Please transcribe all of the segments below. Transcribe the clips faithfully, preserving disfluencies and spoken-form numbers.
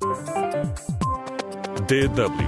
D W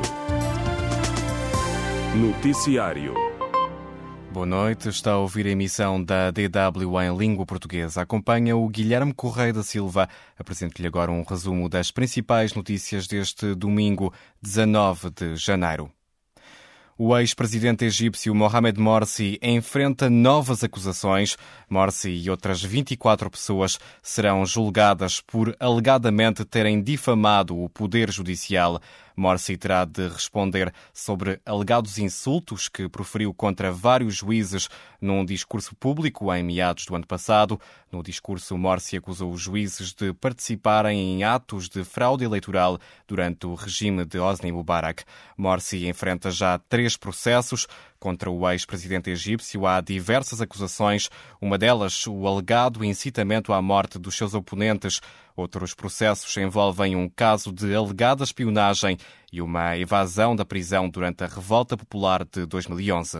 Noticiário. Boa noite, está a ouvir a emissão da D W em língua portuguesa. Acompanha o Guilherme Correia da Silva. Apresento-lhe agora um resumo das principais notícias deste domingo, dezanove de janeiro. O ex-presidente egípcio Mohamed Morsi enfrenta novas acusações. Morsi e outras vinte e quatro pessoas serão julgadas por alegadamente terem difamado o poder judicial. Morsi terá de responder sobre alegados insultos que proferiu contra vários juízes num discurso público em meados do ano passado. No discurso, Morsi acusou os juízes de participarem em atos de fraude eleitoral durante o regime de Hosni Mubarak. Morsi enfrenta já três processos contra o ex-presidente egípcio. Há diversas acusações, uma delas o alegado incitamento à morte dos seus oponentes. Outros processos envolvem um caso de alegada espionagem e uma evasão da prisão durante a Revolta Popular de dois mil e onze.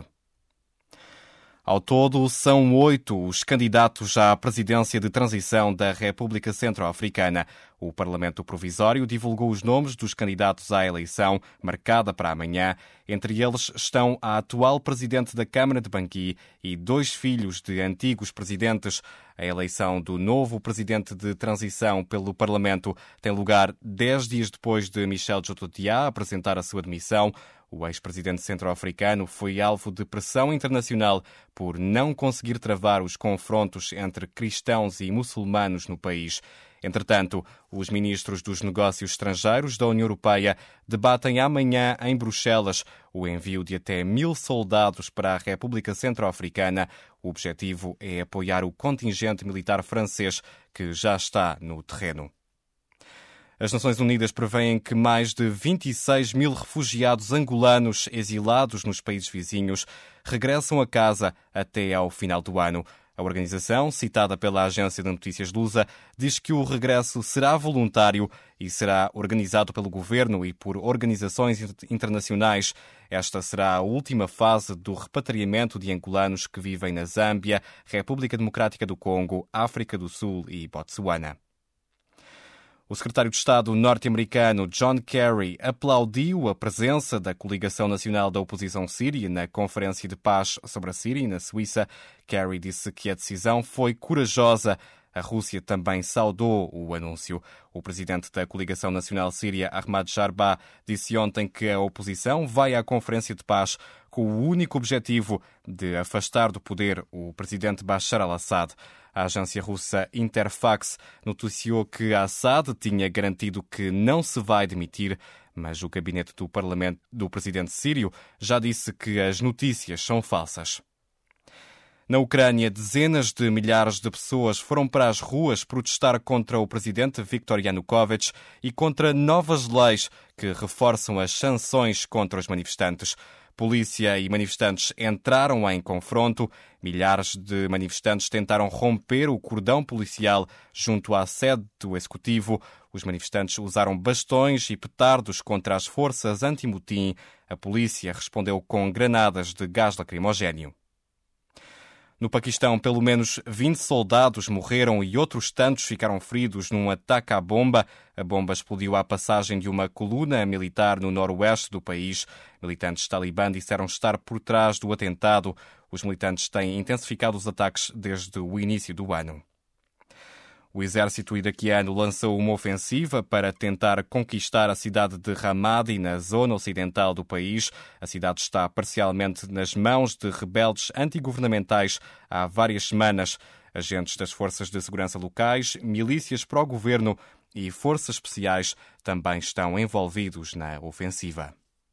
Ao todo, são oito os candidatos à presidência de transição da República Centro-Africana. O Parlamento Provisório divulgou os nomes dos candidatos à eleição, marcada para amanhã. Entre eles estão a atual presidente da Câmara de Bangui e dois filhos de antigos presidentes. A eleição do novo presidente de transição pelo Parlamento tem lugar dez dias depois de Michel Djotodia apresentar a sua demissão. O ex-presidente centro-africano foi alvo de pressão internacional por não conseguir travar os confrontos entre cristãos e muçulmanos no país. Entretanto, os ministros dos Negócios Estrangeiros da União Europeia debatem amanhã em Bruxelas o envio de até mil soldados para a República Centro-Africana. O objetivo é apoiar o contingente militar francês que já está no terreno. As Nações Unidas prevêem que mais de vinte e seis mil refugiados angolanos exilados nos países vizinhos regressam a casa até ao final do ano. A organização, citada pela agência de notícias Lusa, diz que o regresso será voluntário e será organizado pelo governo e por organizações internacionais. Esta será a última fase do repatriamento de angolanos que vivem na Zâmbia, República Democrática do Congo, África do Sul e Botsuana. O secretário de Estado norte-americano John Kerry aplaudiu a presença da Coligação Nacional da Oposição Síria na Conferência de Paz sobre a Síria, na Suíça. Kerry disse que a decisão foi corajosa. A Rússia também saudou o anúncio. O presidente da Coligação Nacional Síria, Ahmad Jarba, disse ontem que a oposição vai à Conferência de Paz com o único objetivo de afastar do poder o presidente Bashar al-Assad. A agência russa Interfax noticiou que Assad tinha garantido que não se vai demitir, mas o gabinete do parlamento do presidente sírio já disse que as notícias são falsas. Na Ucrânia, dezenas de milhares de pessoas foram para as ruas protestar contra o presidente Viktor Yanukovych e contra novas leis que reforçam as sanções contra os manifestantes. Polícia e manifestantes entraram em confronto. Milhares de manifestantes tentaram romper o cordão policial junto à sede do Executivo. Os manifestantes usaram bastões e petardos contra as forças anti-motim. A polícia respondeu com granadas de gás lacrimogéneo. No Paquistão, pelo menos vinte soldados morreram e outros tantos ficaram feridos num ataque à bomba. A bomba explodiu à passagem de uma coluna militar no noroeste do país. Militantes talibã disseram estar por trás do atentado. Os militantes têm intensificado os ataques desde o início do ano. O exército iraquiano lançou uma ofensiva para tentar conquistar a cidade de Ramadi, na zona ocidental do país. A cidade está parcialmente nas mãos de rebeldes antigovernamentais há várias semanas. Agentes das forças de segurança locais, milícias pró-governo e forças especiais também estão envolvidos na ofensiva.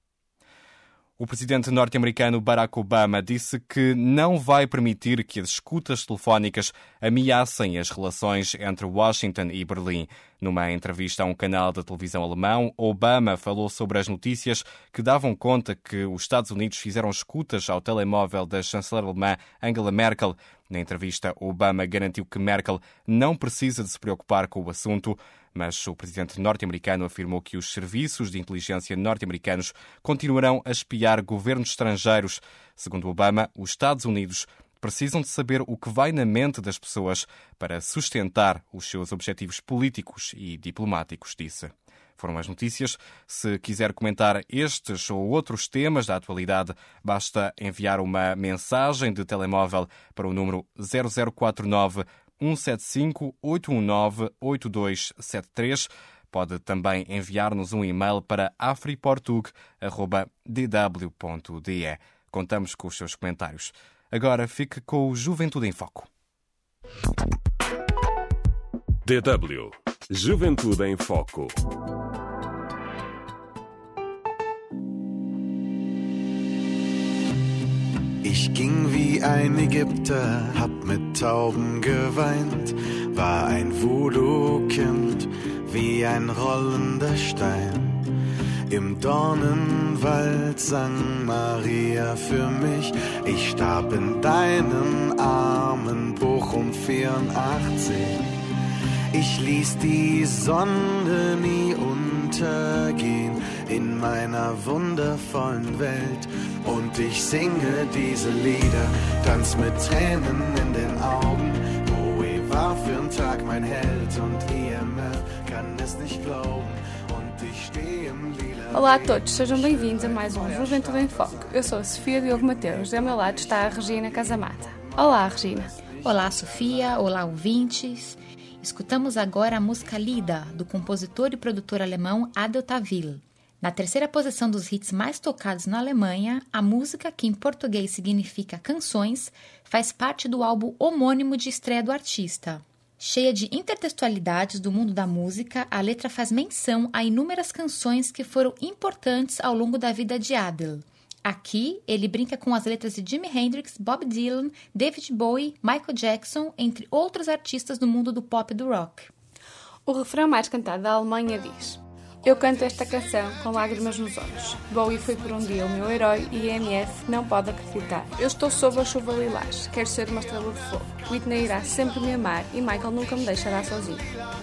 O presidente norte-americano Barack Obama disse que não vai permitir que as escutas telefónicas ameacem as relações entre Washington e Berlim. Numa entrevista a um canal de televisão alemão, Obama falou sobre as notícias que davam conta que os Estados Unidos fizeram escutas ao telemóvel da chanceler alemã Angela Merkel. Na entrevista, Obama garantiu que Merkel não precisa de se preocupar com o assunto, mas o presidente norte-americano afirmou que os serviços de inteligência norte-americanos continuarão a espiar governos estrangeiros. Segundo Obama, os Estados Unidos precisam de saber o que vai na mente das pessoas para sustentar os seus objetivos políticos e diplomáticos, disse. Foram as notícias. Se quiser comentar estes ou outros temas da atualidade, basta enviar uma mensagem de telemóvel para o número zero zero quatro nove, um sete cinco, oito um nove, oito dois sete três. Pode também enviar-nos um e-mail para afriportug arroba d w ponto d e. Contamos com os seus comentários. Agora fique com o Juventude em Foco. D W Juventude em Foco. Ich ging wie ein Ägypter, hab mit Tauben geweint, war ein Voodoo-Kind, wie ein rollender Stein. Im Dornenwald sang Maria für mich, ich starb in deinen Armen, Bochum vierundachtzig. Ich ließ die Sonne nie untergehen in meiner wundervollen Welt. Und ich singe diese Lieder, tanz mit Tränen in den Augen. Bowie war für'n Tag mein Held und I M F kann es nicht glauben. Und ich stehe im Lila. Olá a todos, sejam bem-vindos a mais um Juventude em Foco. Eu sou a Sofia Diogo Mateus e ao meu lado está a Regina Casamata. Olá, Regina. Olá, Sofia. Olá, ouvintes. Escutamos agora a música Lida, do compositor e produtor alemão Adel Tawil. Na terceira posição dos hits mais tocados na Alemanha, a música, que em português significa canções, faz parte do álbum homônimo de estreia do artista. Cheia de intertextualidades do mundo da música, a letra faz menção a inúmeras canções que foram importantes ao longo da vida de Adel. Aqui, ele brinca com as letras de Jimi Hendrix, Bob Dylan, David Bowie, Michael Jackson, entre outros artistas do mundo do pop e do rock. O refrão mais cantado da Alemanha diz: eu canto esta canção com lágrimas nos olhos. Bowie foi por um dia o meu herói e a M F não pode acreditar. Eu estou sob a chuva lilás, quero ser uma estrela de fogo. Whitney irá sempre me amar e Michael nunca me deixará sozinho.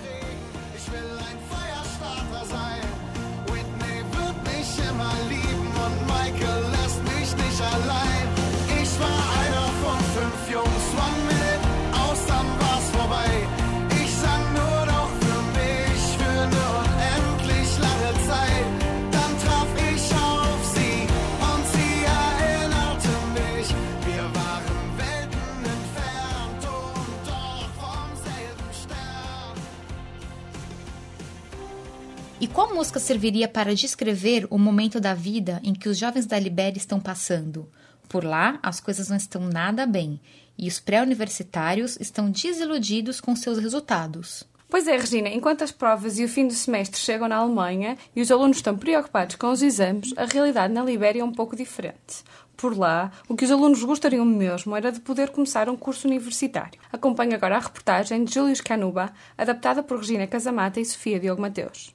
E qual música serviria para descrever o momento da vida em que os jovens da Libéria estão passando? Por lá, as coisas não estão nada bem, e os pré-universitários estão desiludidos com seus resultados. Pois é, Regina, enquanto as provas e o fim do semestre chegam na Alemanha e os alunos estão preocupados com os exames, a realidade na Libéria é um pouco diferente. Por lá, o que os alunos gostariam mesmo era de poder começar um curso universitário. Acompanhe agora a reportagem de Július Canuba, adaptada por Regina Casamata e Sofia Diogo Mateus.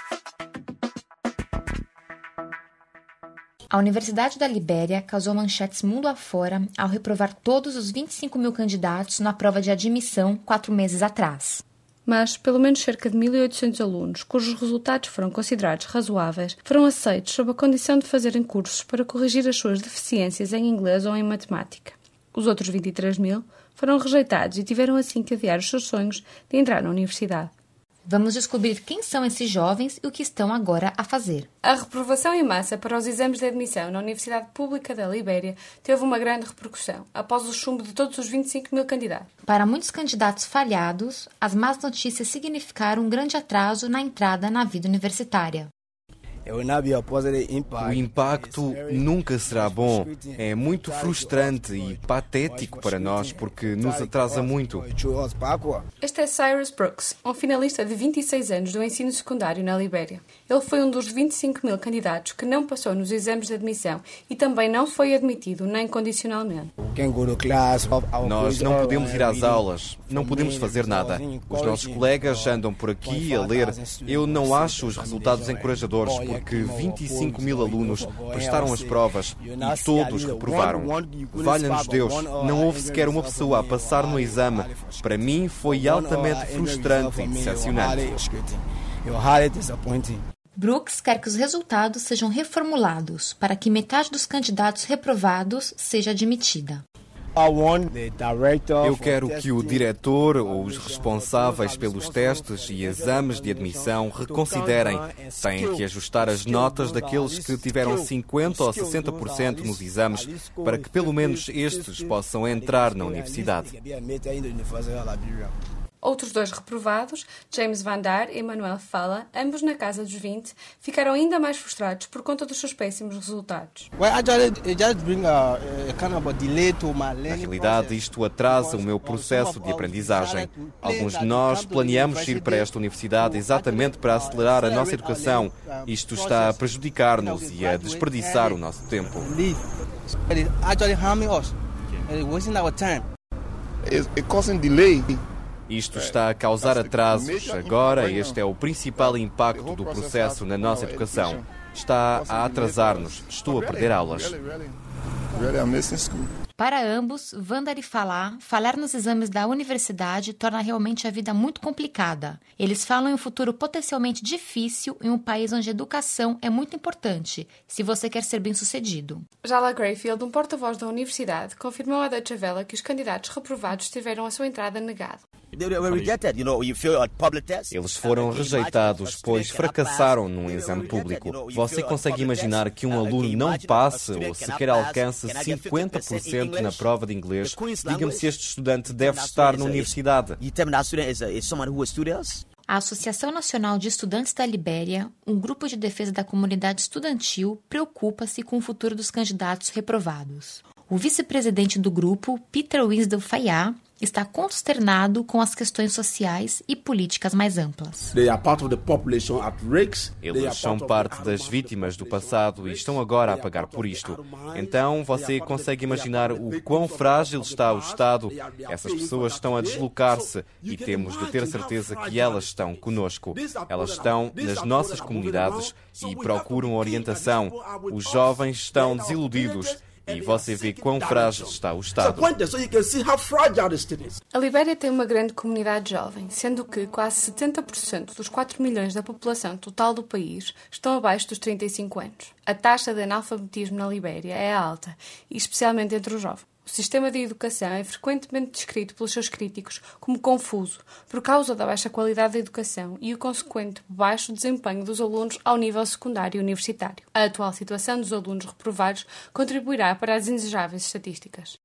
A Universidade da Libéria causou manchetes mundo afora ao reprovar todos os vinte e cinco mil candidatos na prova de admissão quatro meses atrás. Mas, pelo menos cerca de mil e oitocentos alunos, cujos resultados foram considerados razoáveis, foram aceitos sob a condição de fazerem cursos para corrigir as suas deficiências em inglês ou em matemática. Os outros vinte e três mil foram rejeitados e tiveram assim que adiar os seus sonhos de entrar na universidade. Vamos descobrir quem são esses jovens e o que estão agora a fazer. A reprovação em massa para os exames de admissão na Universidade Pública da Libéria teve uma grande repercussão, após o chumbo de todos os vinte e cinco mil candidatos. Para muitos candidatos falhados, as más notícias significaram um grande atraso na entrada na vida universitária. O impacto nunca será bom. É muito frustrante e patético para nós porque nos atrasa muito. Este é Cyrus Brooks, um finalista de vinte e seis anos do ensino secundário na Libéria. Ele foi um dos vinte e cinco mil candidatos que não passou nos exames de admissão e também não foi admitido nem condicionalmente. Nós não podemos ir às aulas, não podemos fazer nada. Os nossos colegas andam por aqui a ler. Eu não acho os resultados encorajadores porque vinte e cinco mil alunos prestaram as provas e todos reprovaram. Valha-nos Deus, não houve sequer uma pessoa a passar no exame. Para mim foi altamente frustrante e decepcionante. Brooks quer que os resultados sejam reformulados para que metade dos candidatos reprovados seja admitida. Eu quero que o diretor ou os responsáveis pelos testes e exames de admissão reconsiderem. Têm que ajustar as notas daqueles que tiveram cinquenta ou sessenta por cento nos exames para que pelo menos estes possam entrar na universidade. Outros dois reprovados, James Van Daar e Manuel Fala, ambos na casa dos vinte, ficaram ainda mais frustrados por conta dos seus péssimos resultados. Na realidade, isto atrasa o meu processo de aprendizagem. Alguns de nós planeamos ir para esta universidade exatamente para acelerar a nossa educação. Isto está a prejudicar-nos e a desperdiçar o nosso tempo. Isto está a causar atrasos. Agora, este é o principal impacto do processo na nossa educação. Está a atrasar-nos. Estou a perder aulas. Para ambos, Vandar e Falar, falar nos exames da universidade torna realmente a vida muito complicada. Eles falam em um futuro potencialmente difícil em um país onde a educação é muito importante, se você quer ser bem-sucedido. Jala Greyfield, um porta-voz da universidade, confirmou à Deutsche Welle que os candidatos reprovados tiveram a sua entrada negada. Eles foram rejeitados, pois fracassaram num exame público. Você consegue imaginar que um aluno não passe ou sequer alcance cinquenta por cento na prova de inglês? Diga-me se este estudante deve estar na universidade. A Associação Nacional de Estudantes da Libéria, um grupo de defesa da comunidade estudantil, preocupa-se com o futuro dos candidatos reprovados. O vice-presidente do grupo, Peter Winsdell Fayard, está consternado com as questões sociais e políticas mais amplas. Eles são parte das vítimas do passado e estão agora a pagar por isto. Então, você consegue imaginar o quão frágil está o Estado? Essas pessoas estão a deslocar-se e temos de ter certeza que elas estão conosco. Elas estão nas nossas comunidades e procuram orientação. Os jovens estão desiludidos. E você vê quão frágil está o Estado. A Libéria tem uma grande comunidade jovem, sendo que quase setenta por cento dos quatro milhões da população total do país estão abaixo dos trinta e cinco anos. A taxa de analfabetismo na Libéria é alta, e especialmente entre os jovens. O sistema de educação é frequentemente descrito pelos seus críticos como confuso, por causa da baixa qualidade da educação e o consequente baixo desempenho dos alunos ao nível secundário e universitário. A atual situação dos alunos reprovados contribuirá para as indesejáveis estatísticas.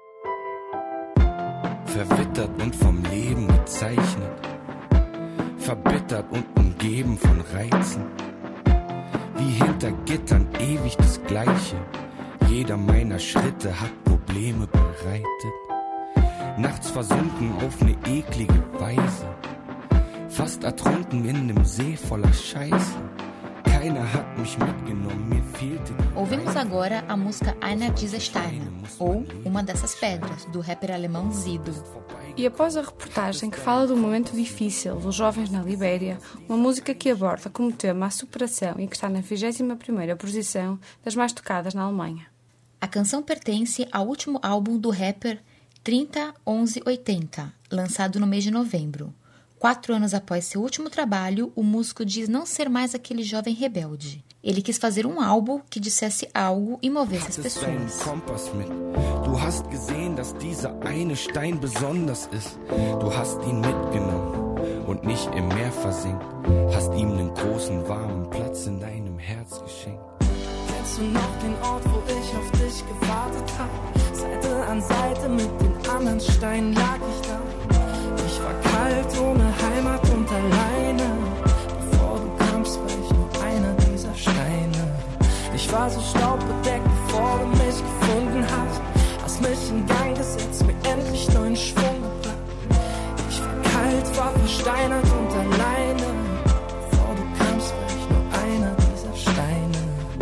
Verwittert und vom Leben gezeichnet, verbittert und umgeben von Reizen, wie hinter Gittern ewig das Gleiche. Jeder meiner Schritte hat Probleme bereitet. Nachts versunken auf eine eklige Weise. Fast ertrunken in einem See voller Scheiße. Keiner hat mich mitgenommen, mir fehlte die... Ouvimos agora a música Einer dieser Steine, ou Uma dessas pedras, do rapper alemão Sido. E após a reportagem que fala do momento difícil dos jovens na Libéria, uma música que aborda como tema a superação e que está na vigésima primeira posição das mais tocadas na Alemanha. A canção pertence ao último álbum do rapper trinta onze oitenta, lançado no mês de novembro. Quatro anos após seu último trabalho, o músico diz não ser mais aquele jovem rebelde. Ele quis fazer um álbum que dissesse algo e movesse as pessoas. Du hast gesehen, dass dieser eine Stein besonders ist. Du hast ihn mitgenommen und nicht im Meer versinkt. Hast ihm einen großen, warmen Platz in deinem Herz geschenkt. Kennst du noch den Ort, wo ich auf dich gewartet hab? Seite an Seite mit den anderen Steinen lag ich da. Ich war kalt, ohne Heimat und alleine. Bevor du kamst, war ich nur einer dieser Steine. Ich war so staubbedeckt, bevor du mich gefunden hast. Hast mich in Gang gesetzt, mir endlich neuen Schwung gebracht. Ich war kalt, war versteinert und alleine. Bevor du kamst, war ich nur einer dieser Steine.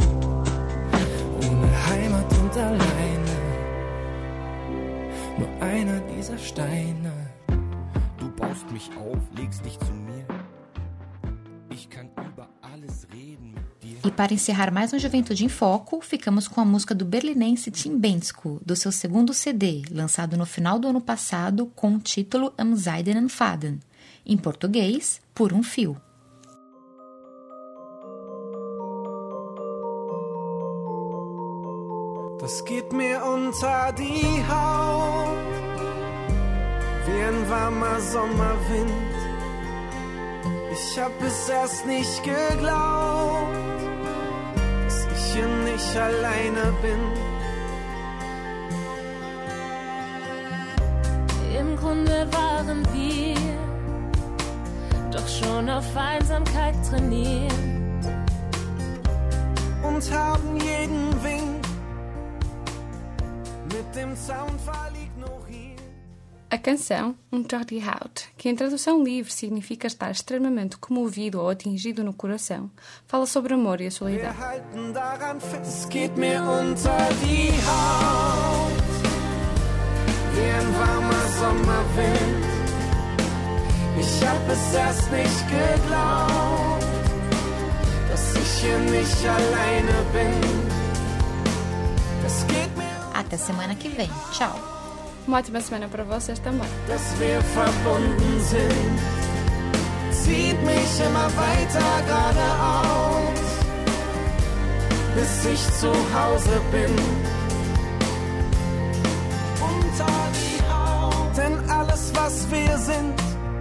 Ohne Heimat und alleine. Nur einer dieser Steine. Du baust mich auf, legst dich zu mir. Ich kann über alles reden mit dir. E para encerrar mais um Juventude em Foco, ficamos com a música do berlinense Tim Bendzko, do seu segundo C D, lançado no final do ano passado com o título Am Seidenen Faden, em português, Por um Fio. Das geht mir unter die Haut. ein warmer Sommerwind. Ich hab es erst nicht geglaubt, dass ich hier nicht alleine bin. Im Grunde waren wir doch schon auf Einsamkeit trainiert und haben jeden Wink mit dem Zaunpfahl ignoriert. A canção, um Jordi Hout, que em tradução livre significa estar extremamente comovido ou atingido no coração, fala sobre amor e a solidão. Wir halten daran fest, geht mir unter die Haut, wie ein warmer Sommerwind. Ich hab es erst nicht geglaubt, dass ich hier nicht alleine bin. Das geht mir. Até semana que vem. Tchau. Uma ótima semana para vocês também. Dass wir verbunden sind, zieht mich immer weiter geradeaus, bis ich zu Hause bin. Unter die Haut, denn alles, was wir sind,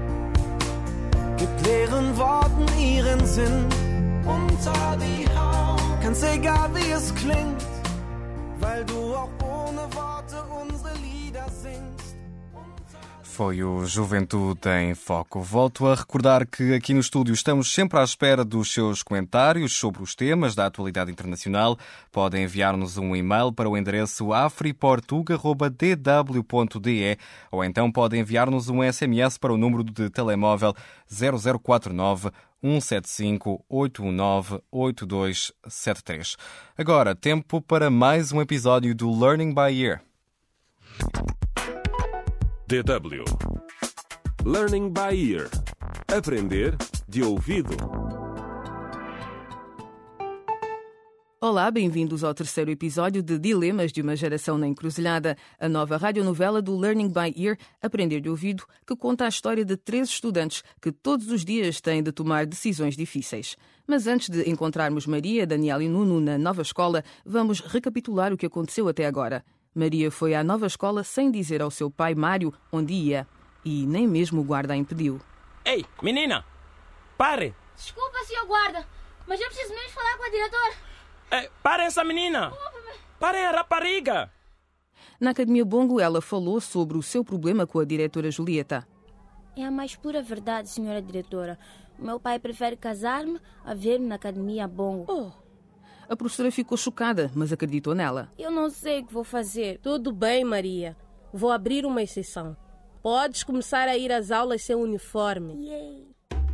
gibt leeren Worten ihren Sinn. Unter die Haut, ganz egal wie es klingt, weil du auch ohne Worte unsere Lieder singst. Foi o Juventude em Foco. Volto a recordar que aqui no estúdio estamos sempre à espera dos seus comentários sobre os temas da atualidade internacional. Podem enviar-nos um e-mail para o endereço afriportuga arroba d w ponto d e ou então podem enviar-nos um S M S para o número de telemóvel zero zero quatro nove um sete cinco oito um nove oito dois sete três. Agora, tempo para mais um episódio do Learning by Ear. D W Learning by Ear. Aprender de ouvido. Olá, bem-vindos ao terceiro episódio de Dilemas de uma Geração na Encruzilhada, a nova radionovela do Learning by Ear, Aprender de Ouvido, que conta a história de três estudantes que todos os dias têm de tomar decisões difíceis. Mas antes de encontrarmos Maria, Daniel e Nuno na nova escola, vamos recapitular o que aconteceu até agora. Maria foi à nova escola sem dizer ao seu pai Mário onde ia e nem mesmo o guarda a impediu. Ei, menina! Pare! Desculpa, senhor guarda, mas eu preciso mesmo falar com a diretora. É, parem essa menina! Parem a rapariga! Na Academia Bongo, ela falou sobre o seu problema com a diretora Julieta. É a mais pura verdade, senhora diretora. O meu pai prefere casar-me a ver-me na Academia Bongo. Oh. A professora ficou chocada, mas acreditou nela. Eu não sei o que vou fazer. Tudo bem, Maria. Vou abrir uma exceção. Podes começar a ir às aulas sem uniforme. Yay.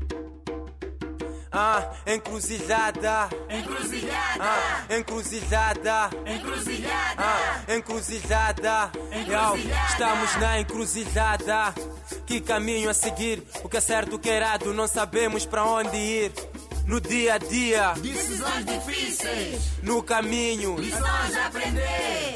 Ah, encruzilhada. Encruzilhada. Ah, encruzilhada. Encruzilhada. Ah, encruzilhada. Encruzilhada. Estamos na encruzilhada. Que caminho a seguir? O que é certo, o que é errado? Não sabemos para onde ir. No dia a dia, decisões difíceis. No caminho, lições a aprender.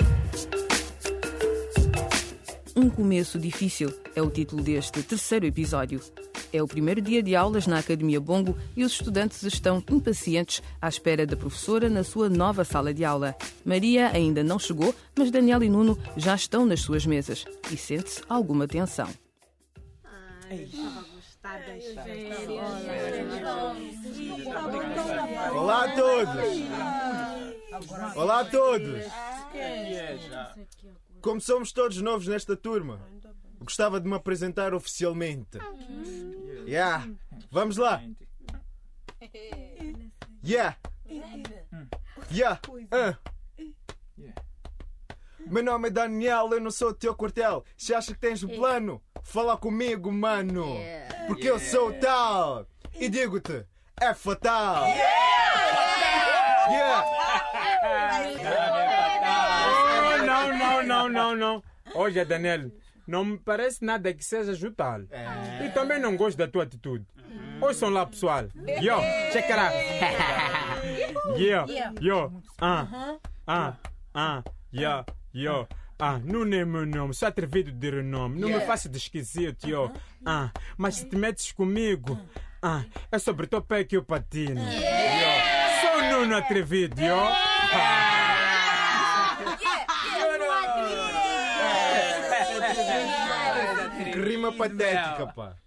Um começo difícil é o título deste terceiro episódio. É o primeiro dia de aulas na Academia Bongo e os estudantes estão impacientes à espera da professora na sua nova sala de aula. Maria ainda não chegou, mas Daniel e Nuno já estão nas suas mesas e sente-se alguma tensão. Ai, Olá a todos! Olá a todos! Como somos todos novos nesta turma, gostava de me apresentar oficialmente. Yeah! Vamos lá! Yeah! Yeah! Uh. Meu nome é Daniel, eu não sou o teu quartel. Se acha que tens um plano, fala comigo, mano. Porque eu sou tal. E digo-te, é fatal. Yeah! Oh, não, não, não, não, não. Olha, Daniel, não me parece nada que seja jutal. E também não gosto da tua atitude. Ouçam lá, pessoal. Yo, check it out. Yo, yo, ah, ah, ah, yo, yo. Ah, não é meu nome, sou atrevido de renome. Não me faça de esquisito, yo. Ah, mas se te metes comigo, ah, é sobre teu pé que eu patino. Yo. Sou um Nuno atrevido, yo. Ah. rima patética, pá.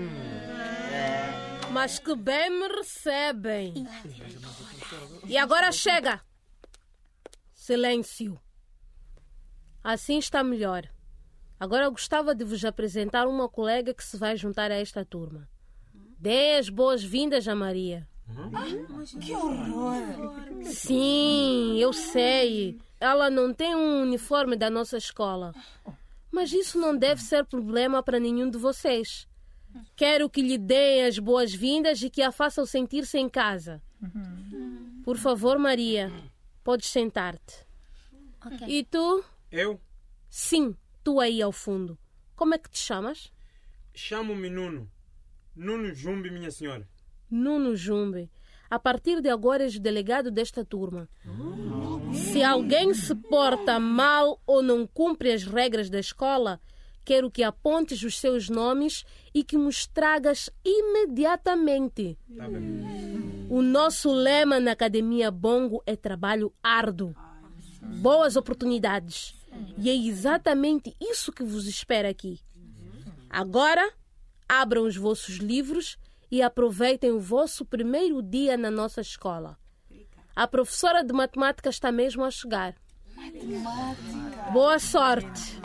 Mas que bem me recebem. E agora chega. Silêncio. Assim está melhor. Agora eu gostava de vos apresentar uma colega que se vai juntar a esta turma. Dê as boas-vindas a Maria. Que horror! Sim, eu sei. Ela não tem um uniforme da nossa escola. Mas isso não deve ser problema para nenhum de vocês. Quero que lhe deem as boas-vindas e que a façam sentir-se em casa. Por favor, Maria, podes sentar-te. Okay. E tu? Eu? Sim, tu aí ao fundo. Como é que te chamas? Chamo-me Nuno. Nuno Jumbe, minha senhora. Nuno Jumbe. A partir de agora és o delegado desta turma. Se alguém se porta mal ou não cumpre as regras da escola, quero que apontes os seus nomes e que nos tragas imediatamente. Tá bem. O nosso lema na Academia Bongo é trabalho árduo. Boas oportunidades. E é exatamente isso que vos espera aqui. Agora, abram os vossos livros e aproveitem o vosso primeiro dia na nossa escola. A professora de matemática está mesmo a chegar. Matemática. Boa sorte.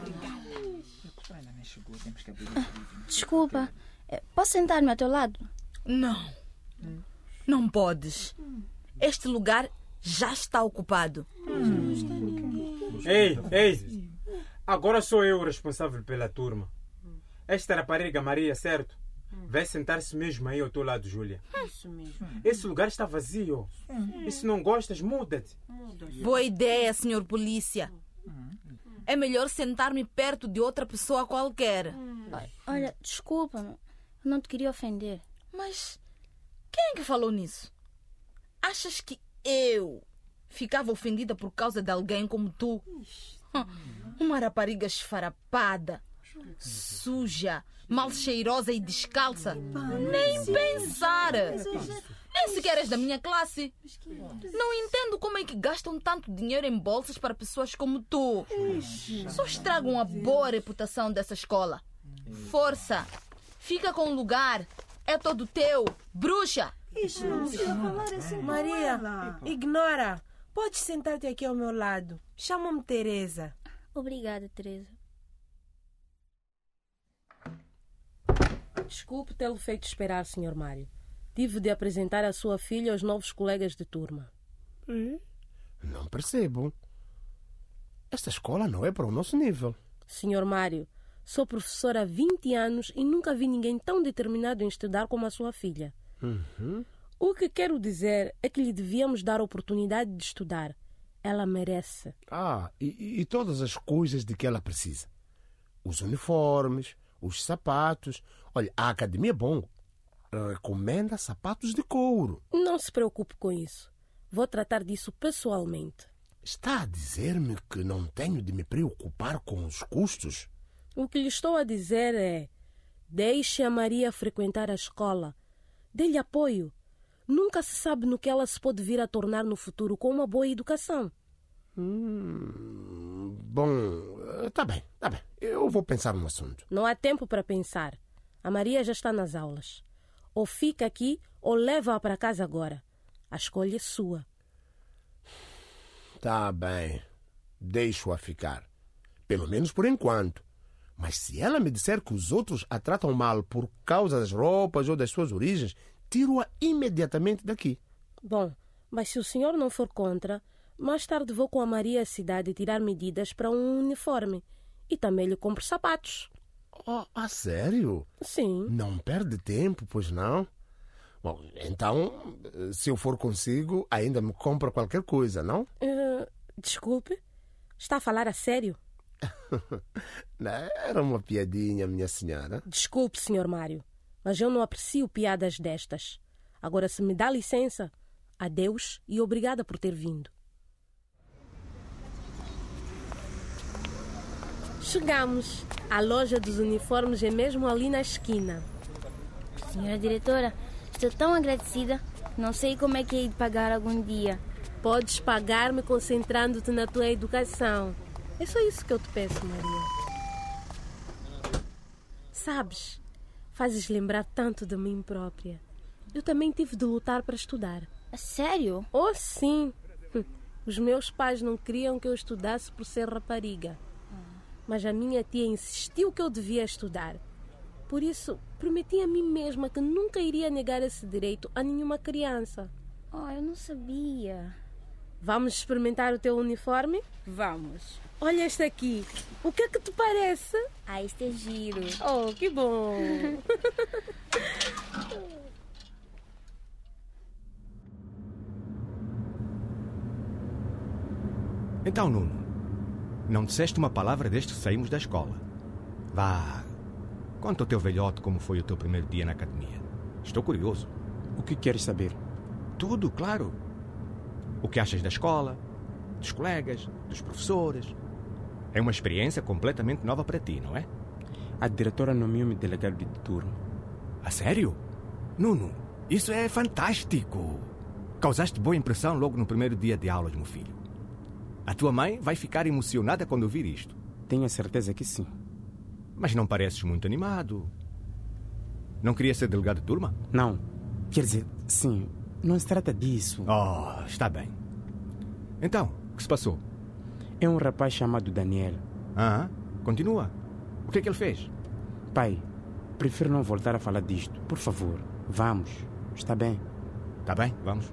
Desculpa, posso sentar-me ao teu lado? Não, não podes. Este lugar já está ocupado. Ei, ei, agora sou eu o responsável pela turma. Esta rapariga Maria, certo? Vai sentar-se mesmo aí ao teu lado, Júlia. Isso mesmo. Esse lugar está vazio. E se não gostas, muda-te. Boa ideia, senhor polícia. É melhor sentar-me perto de outra pessoa qualquer. Olha, desculpa-me. Eu não te queria ofender. Mas quem é que falou nisso? Achas que eu ficava ofendida por causa de alguém como tu? Uma rapariga esfarapada, suja, mal cheirosa e descalça. Nem pensar. Nem sequer és da minha classe. Não entendo como é que gastam tanto dinheiro em bolsas para pessoas como tu. Só estragam a boa reputação dessa escola. Força, fica com o lugar. É todo teu, bruxa. Ixi, não precisa falar assim. Maria, ignora. Podes sentar-te aqui ao meu lado. Chama-me Teresa. Obrigada, Teresa. Desculpe tê-lo feito esperar, senhor Mário. Tive de apresentar a sua filha aos novos colegas de turma. Hum? Não percebo. Esta escola não é para o nosso nível. senhor Mário, sou professora há vinte anos e nunca vi ninguém tão determinado em estudar como a sua filha. Uhum. O que quero dizer é que lhe devíamos dar a oportunidade de estudar. Ela merece. Ah, e, e todas as coisas de que ela precisa. Os uniformes, os sapatos. Olha, a Academia Bongo recomenda sapatos de couro. Não se preocupe com isso. Vou tratar disso pessoalmente. Está a dizer-me que não tenho de me preocupar com os custos? O que lhe estou a dizer é: deixe a Maria frequentar a escola. Dê-lhe apoio. Nunca se sabe no que ela se pode vir a tornar no futuro com uma boa educação. Hum, bom, tá bem, tá bem. Eu vou pensar no assunto. Não há tempo para pensar. A Maria já está nas aulas. Ou fica aqui ou leva-a para casa agora. A escolha é sua. Tá bem. Deixo-a ficar. Pelo menos por enquanto. Mas se ela me disser que os outros a tratam mal por causa das roupas ou das suas origens, tiro-a imediatamente daqui. Bom, mas se o senhor não for contra, mais tarde vou com a Maria à cidade tirar medidas para um uniforme. E também lhe compro sapatos. Oh, a sério? Sim. Não perde tempo, pois não? Bom, então, se eu for consigo, ainda me compra qualquer coisa, não? Uh, desculpe? Está a falar a sério? Era uma piadinha, minha senhora. Desculpe, senhor Mário, mas eu não aprecio piadas destas. Agora, se me dá licença, adeus e obrigada por ter vindo. Chegamos. A loja dos uniformes é mesmo ali na esquina. Senhora diretora, estou tão agradecida. Não sei como é que hei de pagar algum dia. Podes pagar-me concentrando-te na tua educação. É só isso que eu te peço, Maria. Sabes, fazes lembrar tanto de mim própria. Eu também tive de lutar para estudar. É sério? Oh, sim. Os meus pais não queriam que eu estudasse por ser rapariga. Mas a minha tia insistiu que eu devia estudar. Por isso, prometi a mim mesma que nunca iria negar esse direito a nenhuma criança. Oh, eu não sabia. Vamos experimentar o teu uniforme? Vamos. Olha este aqui. O que é que te parece? Ah, este é giro. Oh, que bom. Então, Nuno, não disseste uma palavra desde que saímos da escola. Vá, conta ao teu velhote como foi o teu primeiro dia na academia. Estou curioso. O que queres saber? Tudo, claro. O que achas da escola, dos colegas, dos professores? É uma experiência completamente nova para ti, não é? A diretora nomeou-me delegado de turno. A sério? Nuno, isso é fantástico. Causaste boa impressão logo no primeiro dia de aulas, meu filho. A tua mãe vai ficar emocionada quando ouvir isto. Tenho a certeza que sim. Mas não pareces muito animado. Não queria ser delegado de turma? Não. Quer dizer, sim. Não se trata disso. Oh, está bem. Então, o que se passou? É um rapaz chamado Daniel. Ah, continua. O que é que ele fez? Pai, prefiro não voltar a falar disto. Por favor, vamos. Está bem? Está bem, vamos.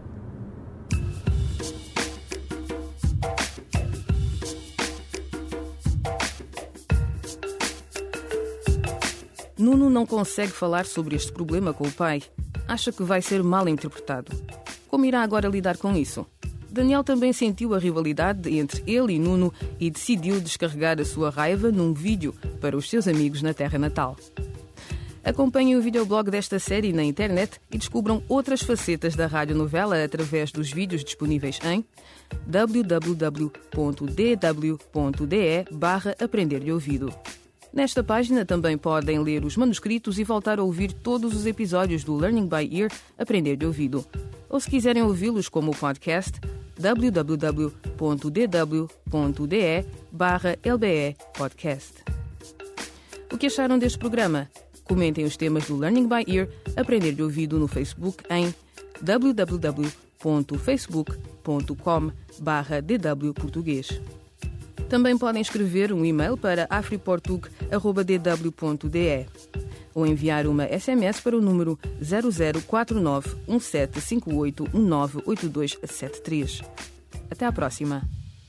Nuno não consegue falar sobre este problema com o pai. Acha que vai ser mal interpretado. Como irá agora lidar com isso? Daniel também sentiu a rivalidade entre ele e Nuno e decidiu descarregar a sua raiva num vídeo para os seus amigos na terra natal. Acompanhem o videoblog desta série na internet e descubram outras facetas da radionovela através dos vídeos disponíveis em w w w ponto d w ponto d e barra aprender de ouvido. Nesta página também podem ler os manuscritos e voltar a ouvir todos os episódios do Learning by Ear Aprender de Ouvido. Ou se quiserem ouvi-los como podcast, w w w ponto d w ponto d e barra l b e podcast. O que acharam deste programa? Comentem os temas do Learning by Ear Aprender de Ouvido no Facebook em w w w ponto facebook ponto com barra d w português. Também podem escrever um e-mail para afriportug arroba d w ponto d e ou enviar uma S M S para o número zero zero quatro nove um sete cinco oito um nove oito dois sete três. Até à próxima.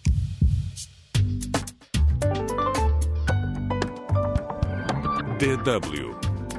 D W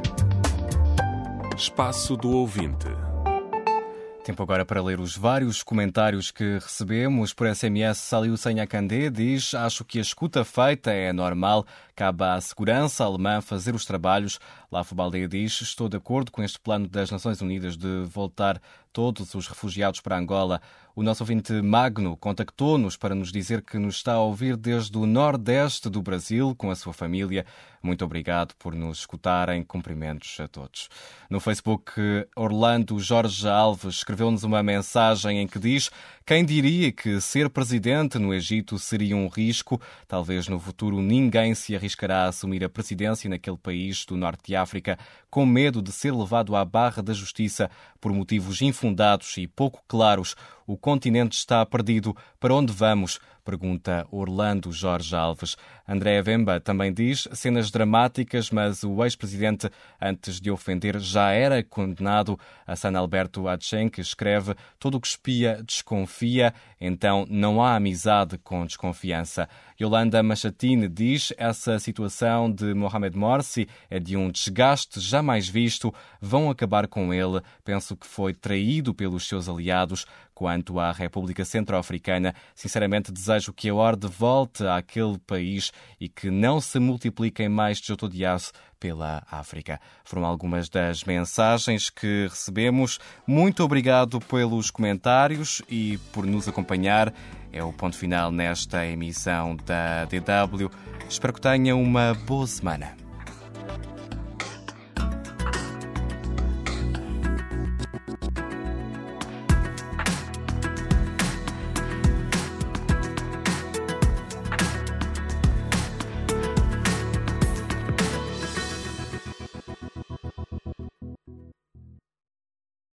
Espaço do Ouvinte. Tempo agora para ler os vários comentários que recebemos. Por S M S, Saliu Senhacandé diz: acho que a escuta feita é normal, cabe à segurança alemã fazer os trabalhos. Lafo Baldeia diz: estou de acordo com este plano das Nações Unidas de voltar todos os refugiados para Angola. O nosso ouvinte Magno contactou-nos para nos dizer que nos está a ouvir desde o nordeste do Brasil com a sua família. Muito obrigado por nos escutarem. Cumprimentos a todos. No Facebook, Orlando Jorge Alves escreveu-nos uma mensagem em que diz: quem diria que ser presidente no Egito seria um risco? Talvez no futuro ninguém se arriscará a assumir a presidência naquele país do norte de África com medo de ser levado à barra da justiça por motivos infundados e pouco claros. O continente está perdido. Para onde vamos? Pergunta Orlando Jorge Alves. André Vemba também diz: cenas dramáticas, mas o ex-presidente, antes de ofender, já era condenado. A San Alberto Adchenk escreve: todo o que espia desconfia, então não há amizade com desconfiança. Yolanda Machatine diz: essa situação de Mohamed Morsi é de um desgaste jamais visto. Vão acabar com ele. Penso que foi traído pelos seus aliados. Quanto à República Centro-Africana, sinceramente desejo que a ordem volte àquele país e que não se multipliquem mais desotodiar-se pela África. Foram algumas das mensagens que recebemos. Muito obrigado pelos comentários e por nos acompanhar. É o ponto final nesta emissão da D W. Espero que tenham uma boa semana.